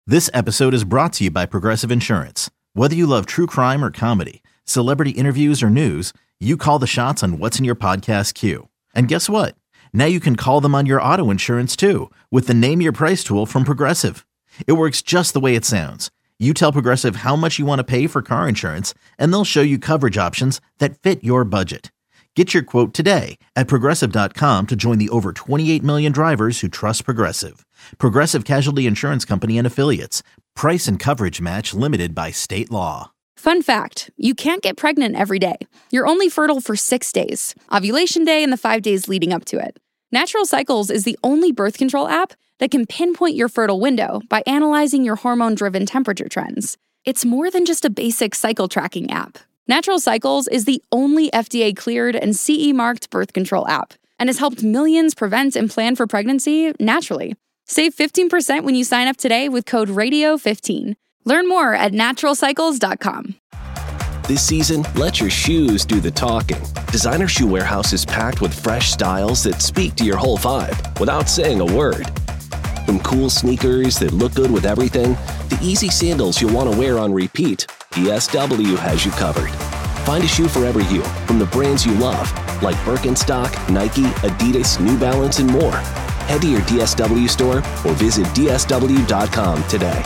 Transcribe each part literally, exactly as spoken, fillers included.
This episode is brought to you by Progressive Insurance. Whether you love true crime or comedy, celebrity interviews or news, you call the shots on what's in your podcast queue. And guess what? Now you can call them on your auto insurance too with the Name Your Price tool from Progressive. It works just the way it sounds. You tell Progressive how much you want to pay for car insurance, and they'll show you coverage options that fit your budget. Get your quote today at Progressive dot com to join the over twenty-eight million drivers who trust Progressive. Progressive Casualty Insurance Company and Affiliates. Price and coverage match limited by state law. Fun fact, you can't get pregnant every day. You're only fertile for six days, ovulation day and the five days leading up to it. Natural Cycles is the only birth control app that can pinpoint your fertile window by analyzing your hormone-driven temperature trends. It's more than just a basic cycle tracking app. Natural Cycles is the only F D A-cleared and C E-marked birth control app and has helped millions prevent and plan for pregnancy naturally. Save fifteen percent when you sign up today with code radio fifteen. Learn more at natural cycles dot com. This season, let your shoes do the talking. Designer Shoe Warehouse is packed with fresh styles that speak to your whole vibe without saying a word. From cool sneakers that look good with everything, to easy sandals you'll want to wear on repeat, D S W has you covered. Find a shoe for every you, from the brands you love, like Birkenstock, Nike, Adidas, New Balance, and more. Head to your D S W store or visit D S W dot com today.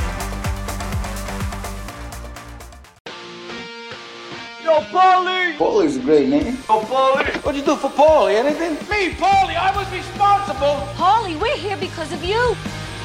Yo, Paulie! Paulie's a great name. Yo, Paulie! What'd you do for Paulie? Anything? Me, Paulie! I was responsible! Paulie, we're here because of you.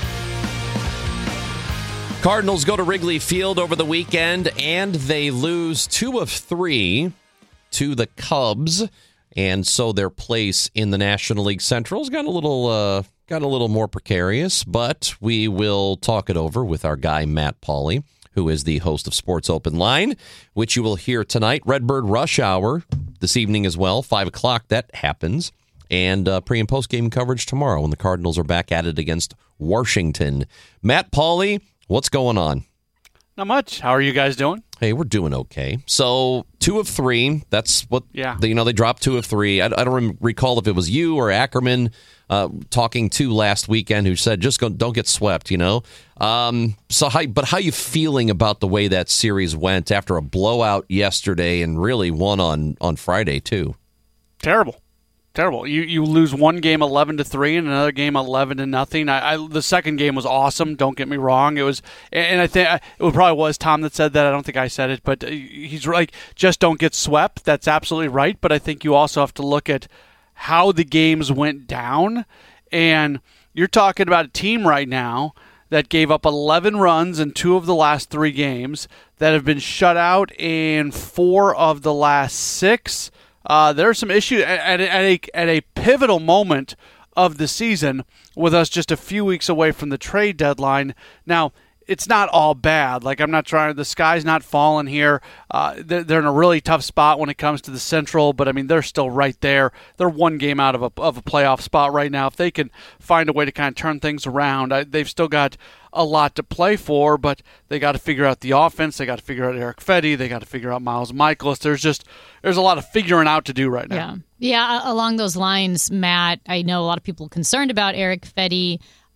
Cardinals go to Wrigley Field over the weekend, and they lose two of three to the Cubs, and so their place in the National League Central's got a little uh, got a little more precarious. But we will talk it over with our guy Matt Pauley, who is the host of Sports Open Line, which you will hear tonight. Redbird Rush Hour this evening as well, five o'clock. That happens. And uh, pre- and post-game coverage tomorrow when the Cardinals are back at it against Washington. Matt Pauley, what's going on? Not much. How are you guys doing? Hey, we're doing okay. So, two of three. That's what, yeah. you know, they dropped two of three. I, I don't recall if it was you or Ackerman uh, talking to last weekend who said, just go, don't get swept, you know? Um, so, how, but how you feeling about the way that series went after a blowout yesterday and really one on, on Friday, too? Terrible. Terrible. You you lose one game eleven to three and another game eleven to nothing. I, I the second game was awesome. Don't get me wrong. It was, and I think it probably was Tom that said that. I don't think I said it, but he's like, just don't get swept. That's absolutely right. But I think you also have to look at how the games went down, and you're talking about a team right now that gave up eleven runs in two of the last three games, that have been shut out in four of the last six. Uh, there are some issues at, at, at, a, at a pivotal moment of the season with us just a few weeks away from the trade deadline. Now, it's not all bad. Like, I'm not trying, the sky's not falling here. Uh, they're, they're in a really tough spot when it comes to the Central, but I mean, they're still right there. They're one game out of a, of a playoff spot right now. If they can find a way to kind of turn things around, I, they've still got a lot to play for, but they got to figure out the offense. They got to figure out Erick Fedde. They got to figure out Miles Michaelis. There's just, there's a lot of figuring out to do right now. Yeah. Yeah. Along those lines, Matt, I know a lot of people concerned about Erick Fedde.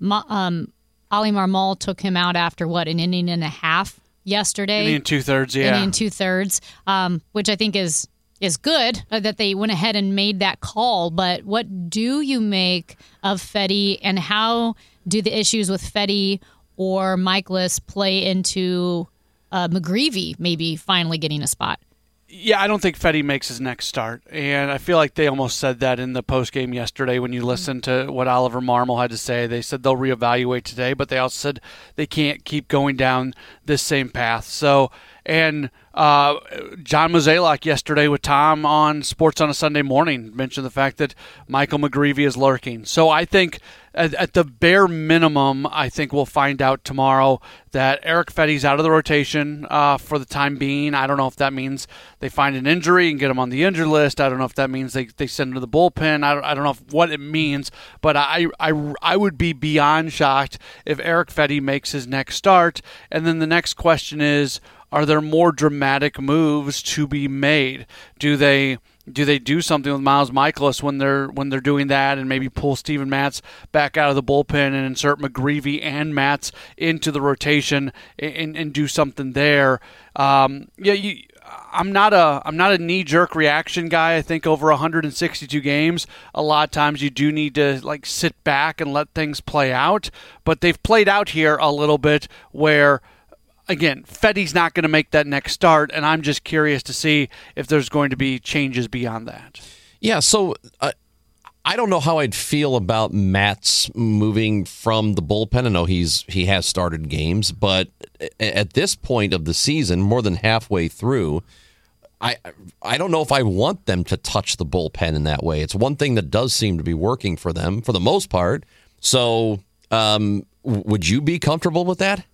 Um, Ali Marmol took him out after, what, an inning and a half yesterday? Inning and two-thirds, yeah. Inning and two-thirds, um, which I think is is good uh, that they went ahead and made that call. But what do you make of Fedde, and how do the issues with Fedde or Michaelis play into uh, McGreevy maybe finally getting a spot? Yeah, I don't think Fedde makes his next start, and I feel like they almost said that in the postgame yesterday when you listen to what Oliver Marmol had to say. They said they'll reevaluate today, but they also said they can't keep going down this same path. So, and uh, John Mozeliak yesterday with Tom on Sports on a Sunday Morning mentioned the fact that Michael McGreevy is lurking. So I think at, at the bare minimum, I think we'll find out tomorrow that Erick Fedde's out of the rotation uh, for the time being. I don't know if that means they find an injury and get him on the injured list. I don't know if that means they, they send him to the bullpen. I don't, I don't know if, what it means, but I, I, I would be beyond shocked if Erick Fedde makes his next start. And then the next question is, are there more dramatic moves to be made? Do they Do they do something with Miles Michaelis when they're when they're doing that, and maybe pull Steven Matz back out of the bullpen and insert McGreevy and Matz into the rotation and, and do something there? Um, yeah, you, I'm not a I'm not a knee jerk reaction guy. I think over one hundred sixty-two games, a lot of times you do need to like sit back and let things play out. But they've played out here a little bit where, again, Fedde's not going to make that next start, and I'm just curious to see if there's going to be changes beyond that. Yeah, so uh, I don't know how I'd feel about Matt's moving from the bullpen. I know he's he has started games, but at this point of the season, more than halfway through, I I don't know if I want them to touch the bullpen in that way. It's one thing that does seem to be working for them for the most part. So um, would you be comfortable with that?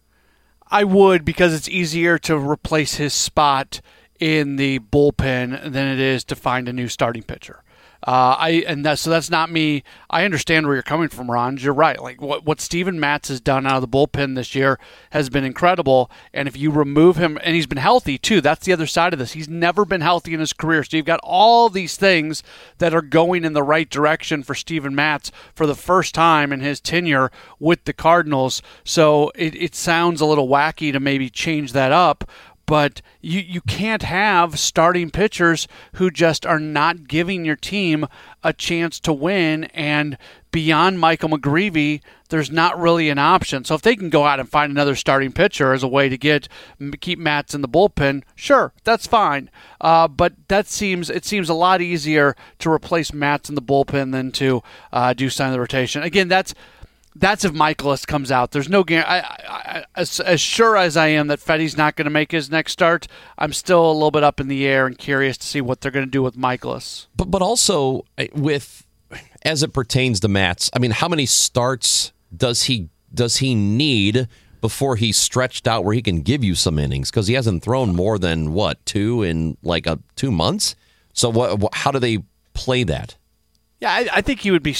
I would, because it's easier to replace his spot in the bullpen than it is to find a new starting pitcher. Uh, I and that, so that's not me. I understand where you're coming from, Ron. You're right. Like what what Steven Matz has done out of the bullpen this year has been incredible. And if you remove him, and he's been healthy too. That's the other side of this. He's never been healthy in his career. So you've got all these things that are going in the right direction for Steven Matz for the first time in his tenure with the Cardinals. So it, it sounds a little wacky to maybe change that up. But you, you can't have starting pitchers who just are not giving your team a chance to win. And beyond Michael McGreevy, there's not really an option. So if they can go out and find another starting pitcher as a way to get keep Matz in the bullpen, sure, that's fine. Uh, but that seems it seems a lot easier to replace Matz in the bullpen than to uh, do sign of the rotation. Again, that's. That's if Michaelis comes out. There's no guarantee. I, I, as, as sure as I am that Fedde's not going to make his next start, I'm still a little bit up in the air and curious to see what they're going to do with Michaelis. But but also with as it pertains to Matz, I mean, how many starts does he does he need before he's stretched out where he can give you some innings? Because he hasn't thrown more than what two in like a two months. So what? How do they play that? Yeah, I, I think he would be.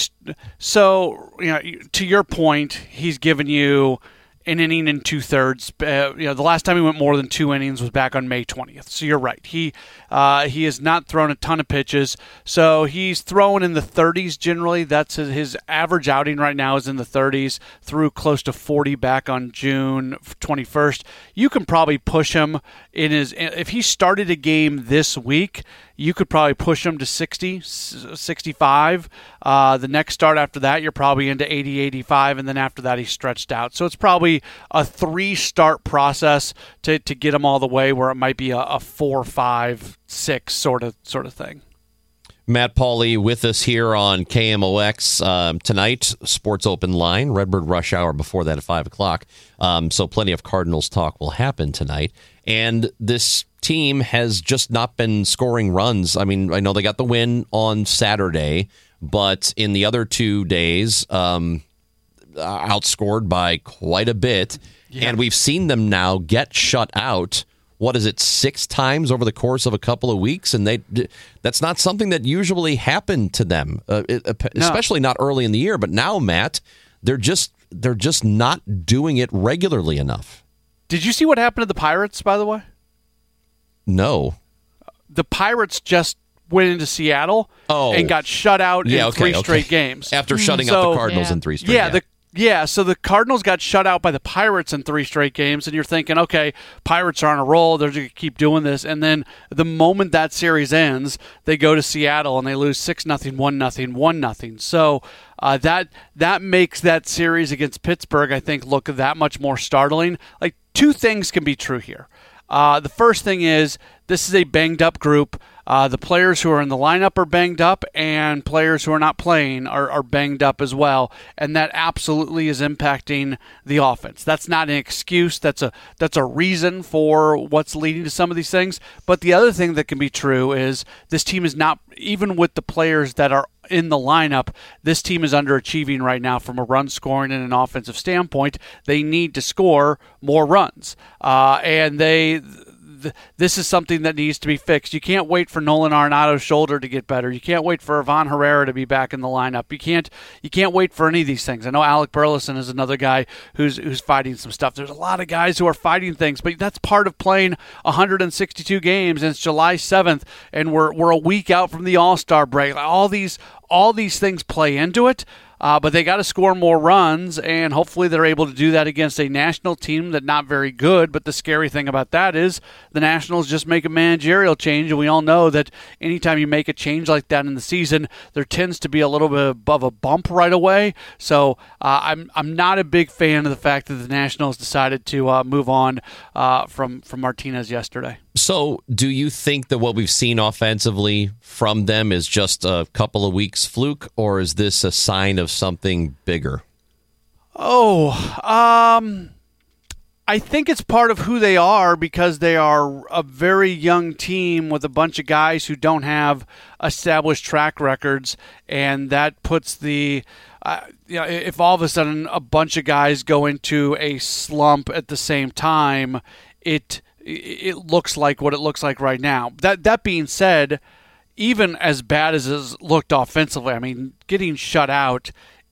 So, you know, to your point, he's given you an inning and two thirds. Uh, you know, the last time he went more than two innings was back on May twentieth. So you're right. He uh, he has not thrown a ton of pitches. So he's thrown in the thirties generally. That's his, his average outing right now is in the thirties. Threw close to forty back on June twenty-first. You can probably push him in his. If he started a game this week, you could probably push him to sixty, sixty-five. Uh, the next start after that, you're probably into eighty, eighty-five, and then after that, he's stretched out. So it's probably a three-start process to, to get him all the way, where it might be a, a four, five, six sort of sort of thing. Matt Pauley with us here on K M O X um, tonight. Sports Open Line, Redbird Rush Hour before that at five o'clock. Um, so plenty of Cardinals talk will happen tonight. And this team has just not been scoring runs. I mean, I know they got the win on Saturday, but in the other two days, um, outscored by quite a bit. Yeah. And we've seen them now get shut out. What is it, six times over the course of a couple of weeks? And they that's not something that usually happened to them, uh, it, especially no. not early in the year. But now, Matt, they're just they're just not doing it regularly enough. Did you see what happened to the Pirates, by the way? No. The Pirates just went into Seattle oh. and got shut out yeah, in okay, three okay. straight games. After shutting so, out the Cardinals yeah. in three straight yeah, yeah, the Yeah, so the Cardinals got shut out by the Pirates in three straight games, and you're thinking, okay, Pirates are on a roll. They're going to keep doing this. And then the moment that series ends, they go to Seattle, and they lose six nothing, one nothing, one nothing. So uh, that that makes that series against Pittsburgh, I think, look that much more startling. Like, two things can be true here. Uh, the first thing is this is a banged-up group. Uh, the players who are in the lineup are banged up, and players who are not playing are, are banged up as well, and that absolutely is impacting the offense. That's not an excuse. That's a that's a reason for what's leading to some of these things. But the other thing that can be true is this team is not, even with the players that are in the lineup, this team is underachieving right now from a run scoring and an offensive standpoint. They need to score more runs, uh, and they. th- this is something that needs to be fixed. You can't wait for Nolan Arenado's shoulder to get better. You can't wait for Ivan Herrera to be back in the lineup. You can't you can't wait for any of these things. I know Alec Burleson is another guy who's who's fighting some stuff. There's a lot of guys who are fighting things, but that's part of playing one hundred sixty-two games, and it's July seventh, and we're we're a week out from the All-Star break. All these all these things play into it. Uh, but they got to score more runs, and hopefully they're able to do that against a national team that's not very good. But the scary thing about that is the Nationals just make a managerial change, and we all know that anytime you make a change like that in the season, there tends to be a little bit above a bump right away. So uh, I'm I'm not a big fan of the fact that the Nationals decided to uh, move on uh, from from Martinez yesterday. So, do you think that what we've seen offensively from them is just a couple of weeks fluke, or is this a sign of something bigger? Oh, um, I think it's part of who they are because they are a very young team with a bunch of guys who don't have established track records, and that puts the uh, you know, if all of a sudden a bunch of guys go into a slump at the same time, it. It looks like what it looks like right now. That that being said, even as bad as it looked offensively, I mean, getting shut out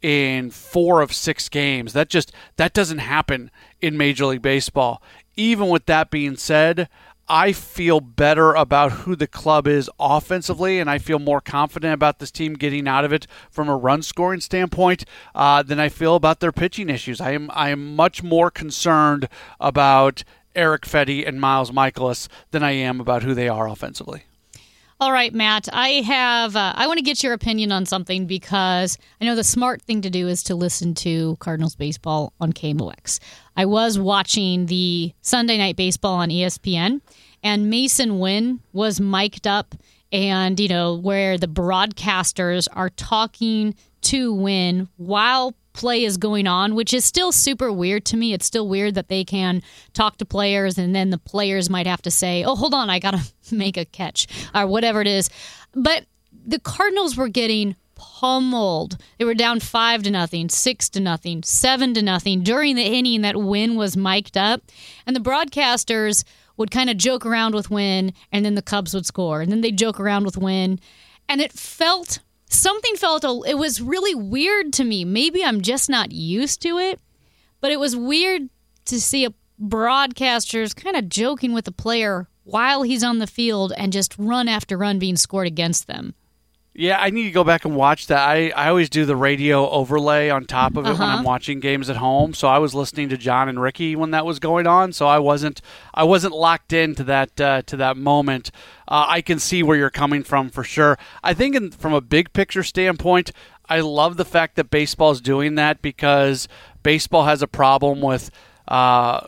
in four of six games, that just that doesn't happen in Major League Baseball. Even with that being said, I feel better about who the club is offensively, and I feel more confident about this team getting out of it from a run-scoring standpoint uh, than I feel about their pitching issues. I am I am much more concerned about Erick Fedde and Miles Mikolas than I am about who they are offensively. All right, Matt, I have. Uh, I want to get your opinion on something because I know the smart thing to do is to listen to Cardinals baseball on K M O X. I was watching the Sunday Night Baseball on E S P N, and Mason Wynn was mic'd up, and you know where the broadcasters are talking to Wynn while play is going on, which is still super weird to me. It's still weird that they can talk to players and then the players might have to say, oh, hold on, I got to make a catch or whatever it is. But the Cardinals were getting pummeled. They were down five to nothing, six to nothing, seven to nothing during the inning that Wynn was mic'd up. And the broadcasters would kind of joke around with Wynn, and then the Cubs would score. And then they'd joke around with Wynn. And it felt... Something felt, a, it was really weird to me. Maybe I'm just not used to it, but it was weird to see a broadcaster's kind of joking with a player while he's on the field and just run after run being scored against them. Yeah, I need to go back and watch that. I, I always do the radio overlay on top of it uh-huh. when I'm watching games at home. So I was listening to John and Ricky when that was going on. So I wasn't I wasn't locked into that uh, to that moment. Uh, I can see where you're coming from for sure. I think in, from a big picture standpoint, I love the fact that baseball is doing that because baseball has a problem with Uh,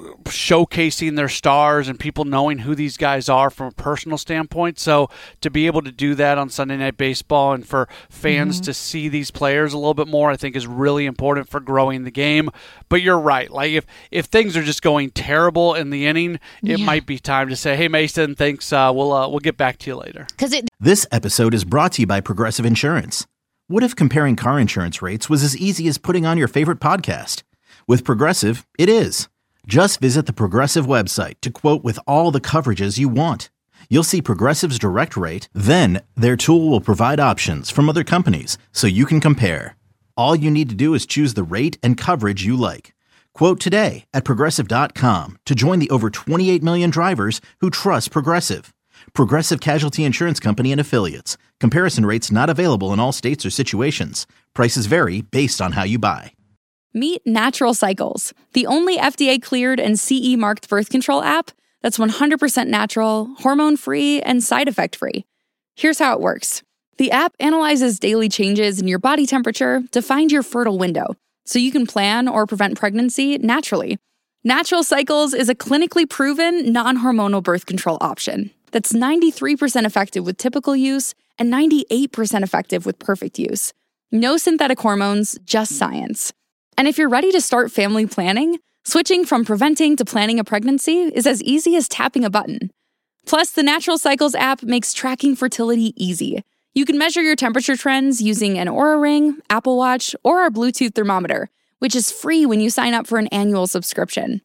showcasing their stars and people knowing who these guys are from a personal standpoint. So to be able to do that on Sunday Night Baseball and for fans mm-hmm. to see these players a little bit more, I think is really important for growing the game. But you're right. Like if, if things are just going terrible in the inning, it yeah. might be time to say, hey, Mason, thanks. Uh, we'll, uh, we'll get back to you later. Because it- This episode is brought to you by Progressive Insurance. What if comparing car insurance rates was as easy as putting on your favorite podcast? With Progressive, it is. Just visit the Progressive website to quote with all the coverages you want. You'll see Progressive's direct rate, then their tool will provide options from other companies so you can compare. All you need to do is choose the rate and coverage you like. Quote today at Progressive dot com to join the over twenty-eight million drivers who trust Progressive. Progressive Casualty Insurance Company and Affiliates. Comparison rates not available in all states or situations. Prices vary based on how you buy. Meet Natural Cycles, the only F D A-cleared and C E-marked birth control app that's one hundred percent natural, hormone-free, and side effect-free. Here's how it works. The app analyzes daily changes in your body temperature to find your fertile window, so you can plan or prevent pregnancy naturally. Natural Cycles is a clinically proven, non-hormonal birth control option that's ninety-three percent effective with typical use and ninety-eight percent effective with perfect use. No synthetic hormones, just science. And if you're ready to start family planning, switching from preventing to planning a pregnancy is as easy as tapping a button. Plus, the Natural Cycles app makes tracking fertility easy. You can measure your temperature trends using an Oura Ring, Apple Watch, or our Bluetooth thermometer, which is free when you sign up for an annual subscription.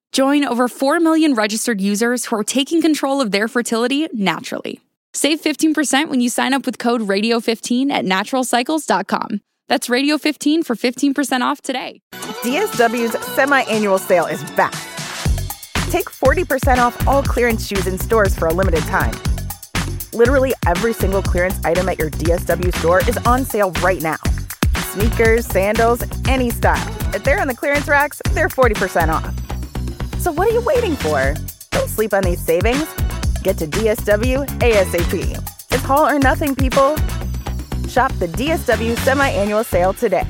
Join over four million registered users who are taking control of their fertility naturally. Save fifteen percent when you sign up with code radio fifteen at natural cycles dot com. That's radio fifteen for fifteen percent off today. D S W's semi-annual sale is back. Take forty percent off all clearance shoes in stores for a limited time. Literally every single clearance item at your D S W store is on sale right now. Sneakers, sandals, any style. If they're on the clearance racks, they're forty percent off. So what are you waiting for? Don't sleep on these savings. Get to D S W ASAP. It's all or nothing, people. Shop the D S W semi-annual sale today.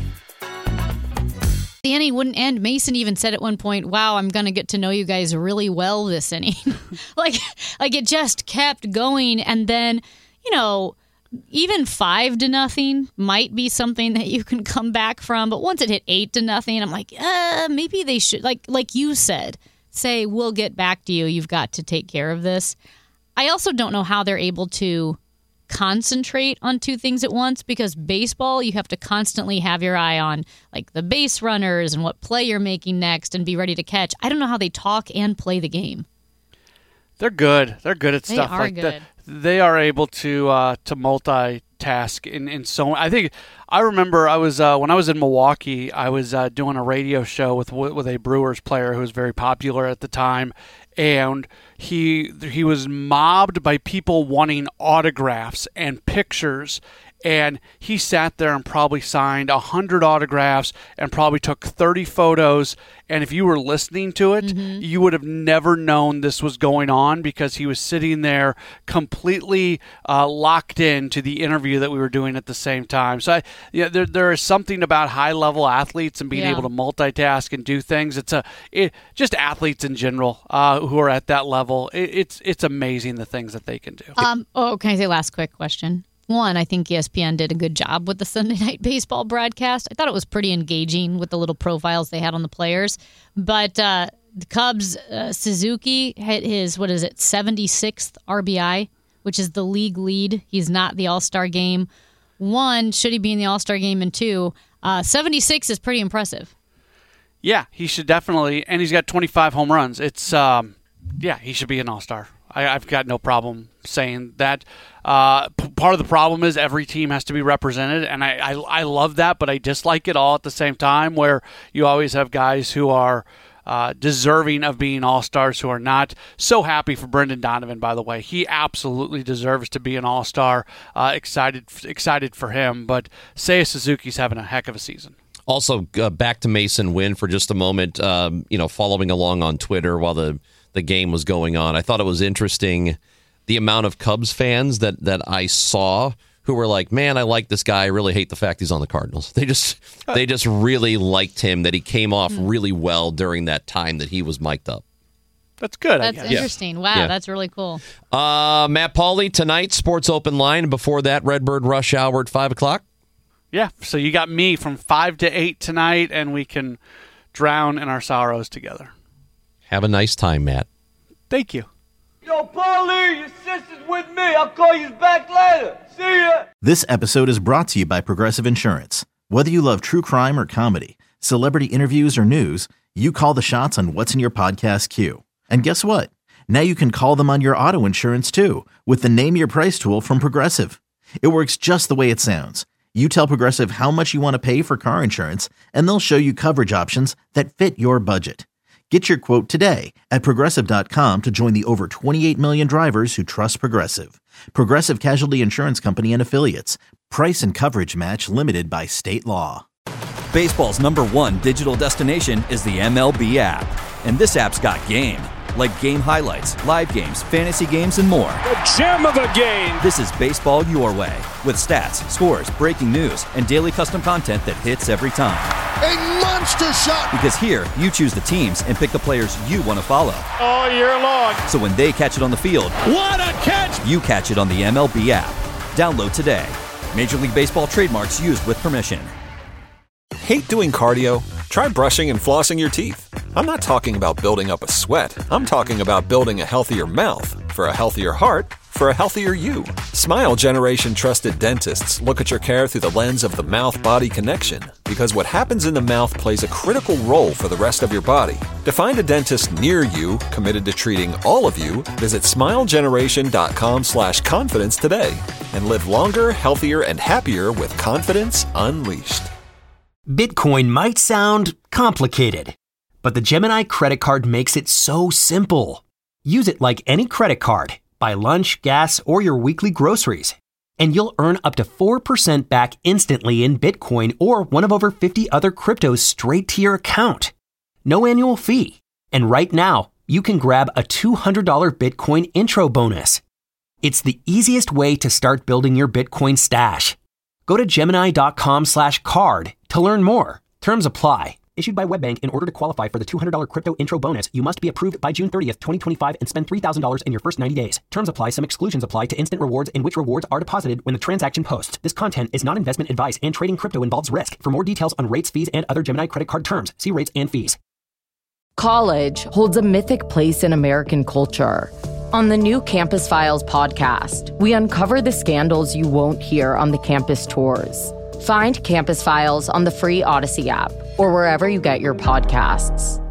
The inning wouldn't end. Mason even said at one point, wow, I'm going to get to know you guys really well this inning. like, like it just kept going. And then, you know, even five to nothing might be something that you can come back from. But once it hit eight to nothing, I'm like, uh, maybe they should, like, like you said, say, we'll get back to you. You've got to take care of this. I also don't know how they're able to concentrate on two things at once, because baseball, you have to constantly have your eye on like the base runners and what play you're making next and be ready to catch. I don't know how they talk and play the game. They're good. They're good at they stuff are like good. that. They are able to uh, to multitask in, in so. I think I remember I was uh, when I was in Milwaukee. I was uh, doing a radio show with with a Brewers player who was very popular at the time, and he he was mobbed by people wanting autographs and pictures. And he sat there and probably signed one hundred autographs and probably took thirty photos. And if you were listening to it, mm-hmm. you would have never known this was going on, because he was sitting there completely uh, locked in to the interview that we were doing at the same time. So I, yeah, there there is something about high-level athletes and being yeah. able to multitask and do things. It's a it, just athletes in general uh, who are at that level. It, it's it's amazing the things that they can do. Um, oh, can I say last quick question? One, I think E S P N did a good job with the Sunday Night Baseball broadcast. I thought it was pretty engaging with the little profiles they had on the players. But uh, the Cubs, uh, Suzuki hit his, what is it, seventy-sixth R B I, which is the league lead. He's not the All-Star game. One, should he be in the All-Star game? And two, uh, seventy-six is pretty impressive. Yeah, he should definitely. And he's got twenty-five home runs. It's, um, yeah, he should be an All-Star. I, I've got no problem saying that. Uh, p- part of the problem is every team has to be represented, and I, I I love that, but I dislike it all at the same time, where you always have guys who are uh, deserving of being all-stars who are not. So happy for Brendan Donovan, by the way. He absolutely deserves to be an all-star. Uh, excited excited for him, but Seiya Suzuki's having a heck of a season. Also, uh, back to Mason Wynn for just a moment, um, you know, following along on Twitter while the the game was going on. I thought it was interesting the amount of Cubs fans that, that I saw who were like, man, I like this guy. I really hate the fact he's on the Cardinals. They just they just really liked him, that he came off really well during that time that he was mic'd up. That's good. That's I guess. interesting. Wow, yeah. That's really cool. Uh, Matt Pauley tonight, Sports Open Line. Before that, Redbird Rush Hour at five o'clock. Yeah, so you got me from five to eight tonight, and we can drown in our sorrows together. Have a nice time, Matt. Thank you. Yo, Paulie, your sister's with me. I'll call you back later. See ya. This episode is brought to you by Progressive Insurance. Whether you love true crime or comedy, celebrity interviews or news, you call the shots on what's in your podcast queue. And guess what? Now you can call them on your auto insurance too, with the Name Your Price tool from Progressive. It works just the way it sounds. You tell Progressive how much you want to pay for car insurance, and they'll show you coverage options that fit your budget. Get your quote today at Progressive dot com to join the over twenty-eight million drivers who trust Progressive. Progressive Casualty Insurance Company and Affiliates. Price and coverage match limited by state law. Baseball's number one digital destination is the M L B app. And this app's got game. Like game highlights, live games, fantasy games, and more. The gem of a game! This is baseball your way. With stats, scores, breaking news, and daily custom content that hits every time. A monster shot! Because here, you choose the teams and pick the players you want to follow. All year long. So when they catch it on the field, what a catch! You catch it on the M L B app. Download today. Major League Baseball trademarks used with permission. Hate doing cardio? Try brushing and flossing your teeth. I'm not talking about building up a sweat. I'm talking about building a healthier mouth for a healthier heart for a healthier you. Smile Generation trusted dentists look at your care through the lens of the mouth-body connection, because what happens in the mouth plays a critical role for the rest of your body. To find a dentist near you committed to treating all of you, visit smilegeneration.com slash confidence today and live longer, healthier, and happier with confidence unleashed. Bitcoin might sound complicated, but the Gemini credit card makes it so simple. Use it like any credit card. Buy lunch, gas, or your weekly groceries, and you'll earn up to four percent back instantly in Bitcoin or one of over fifty other cryptos straight to your account. No annual fee. And right now, you can grab a two hundred dollars Bitcoin intro bonus. It's the easiest way to start building your Bitcoin stash. Go to Gemini.com slash card to learn more. Terms apply. Issued by WebBank. In order to qualify for the two hundred dollars crypto intro bonus, you must be approved by June thirtieth, twenty twenty-five and spend three thousand dollars in your first ninety days. Terms apply. Some exclusions apply to instant rewards in which rewards are deposited when the transaction posts. This content is not investment advice and trading crypto involves risk. For more details on rates, fees, and other Gemini credit card terms, see rates and fees. College holds a mythic place in American culture. On the new Campus Files podcast, we uncover the scandals you won't hear on the campus tours. Find Campus Files on the free Odyssey app or wherever you get your podcasts.